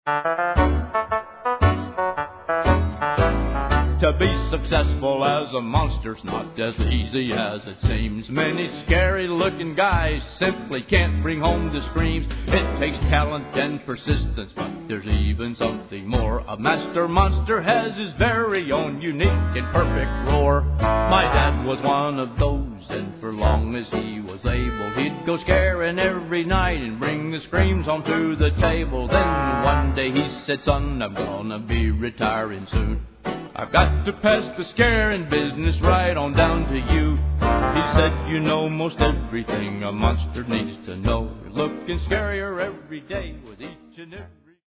To be successful as a monster's not as easy as it seems. Many scary-looking guys simply can't bring home the screams. It takes talent and persistence, but there's even something more. A master monster has his very own unique and perfect roar. My dad was one of those, and for long as he was able, he'd go scaring every night and bring the screams home to the table. Then one day he said, "Son, I'm gonna be retiring soon. I've got to pass the scaring business right on down to you." He said, "You know most everything a monster needs to know. You're looking scarier every day with each and every